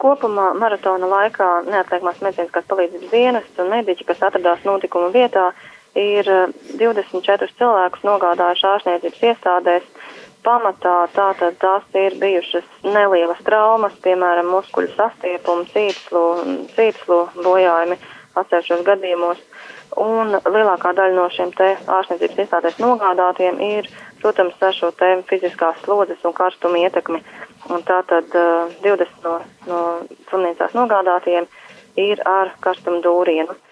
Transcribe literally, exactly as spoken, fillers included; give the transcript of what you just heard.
kopumā maratona laikā neatliekamās medicīniskās palīdzības dienests un mediķi, kas atradās notikuma vietā, ir divdesmit četrus cilvēkus nogādājuši ārstniecības iestādēs. Pamatā tātad tās ir bijušas nelielas traumas, piemēram, muskuļu sastiepumi, cīpslu, cīpslu bojājumi atsevišķos gadījumos. Un lielākā daļa no šiem te ārstniecības iestādēs nogādātiem ir, protams, ar šo te fiziskās slodzes un karstuma ietekmi. Un tātad divdesmit no, no slimnīcās nogādātiem ir ar karstuma dūrienu.